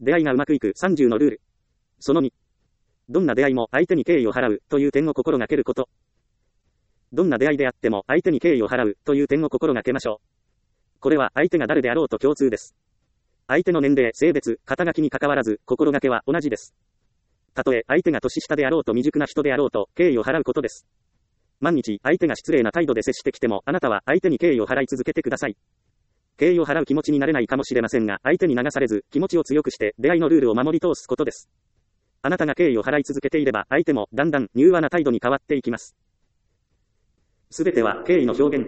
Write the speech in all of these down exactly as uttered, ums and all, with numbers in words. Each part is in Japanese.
出会いがうまくいくさんじゅうのルール。そのに。どんな出会いも相手に敬意を払うという点を心がけること。どんな出会いであっても相手に敬意を払うという点を心がけましょう。これは相手が誰であろうと共通です。相手の年齢、性別、肩書きに関わらず、心がけは同じです。たとえ相手が年下であろうと未熟な人であろうと、敬意を払うことです。万日、相手が失礼な態度で接してきても、あなたは相手に敬意を払い続けてください。敬意を払う気持ちになれないかもしれませんが、相手に流されず、気持ちを強くして、出会いのルールを守り通すことです。あなたが敬意を払い続けていれば、相手も、だんだん、柔和な態度に変わっていきます。すべては、敬意の表現。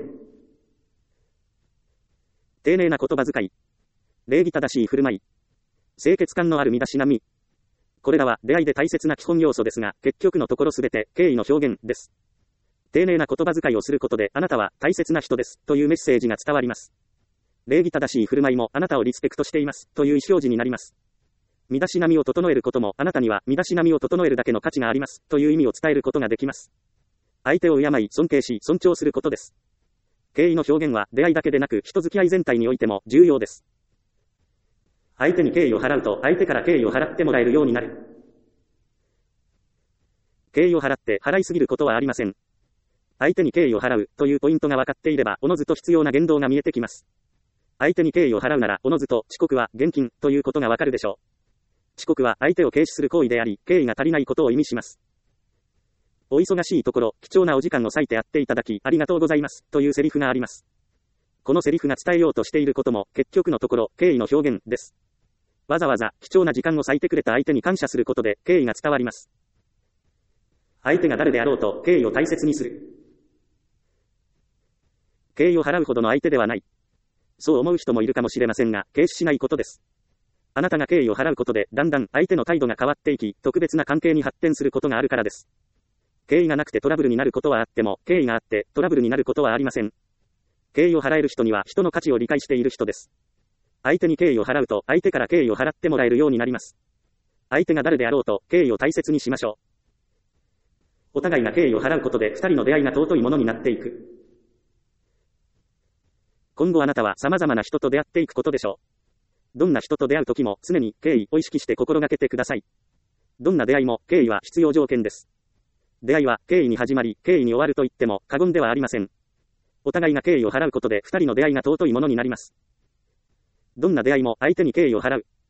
丁寧な言葉遣い。礼儀正しい振る舞い。清潔感のある身だしなみ。これらは出会いで大切な基本要素ですが、結局のところすべて敬意の表現です。丁寧な言葉遣いをすることで、あなたは大切な人ですというメッセージが伝わります。礼儀正しい振る舞いもあなたをリスペクトしていますという意思表示になります。身だしなみを整えることもあなたには身だしなみを整えるだけの価値がありますという意味を伝えることができます。相手を敬い、尊敬し、尊重することです。敬意の表現は出会いだけでなく人付き合い全体においても重要です。相手に敬意を払うと相手から敬意を払ってもらえるようになる。敬意を払って払いすぎることはありません。相手に敬意を払うというポイントが分かっていればおのずと必要な言動が見えてきます。相手に敬意を払うならおのずと遅刻は厳禁ということがわかるでしょう。遅刻は相手を軽視する行為であり、敬意が足りないことを意味します。お忙しいところ、貴重なお時間を割いてやっていただきありがとうございますというセリフがあります。このセリフが伝えようとしていることも結局のところ敬意の表現です。わざわざ貴重な時間を割いてくれた相手に感謝することで敬意が伝わります。相手が誰であろうと敬意を大切にする。敬意を払うほどの相手ではない。そう思う人もいるかもしれませんが、軽視しないことです。あなたが敬意を払うことで、だんだん相手の態度が変わっていき、特別な関係に発展することがあるからです。敬意がなくてトラブルになることはあっても、敬意があってトラブルになることはありません。敬意を払える人には人の価値を理解している人です。相手に敬意を払うと、相手から敬意を払ってもらえるようになります。相手が誰であろうと、敬意を大切にしましょう。お互いが敬意を払うことで、二人の出会いが尊いものになっていく。今後あなたは様々な人と出会っていくことでしょう。どんな人と出会うときも常に敬意を意識して心がけてください。どんな出会いも敬意は必要条件です。出会いは敬意に始まり、敬意に終わると言っても過言ではありません。お互いが敬意を払うことで二人の出会いが尊いものになります。どんな出会いも相手に敬意を払う。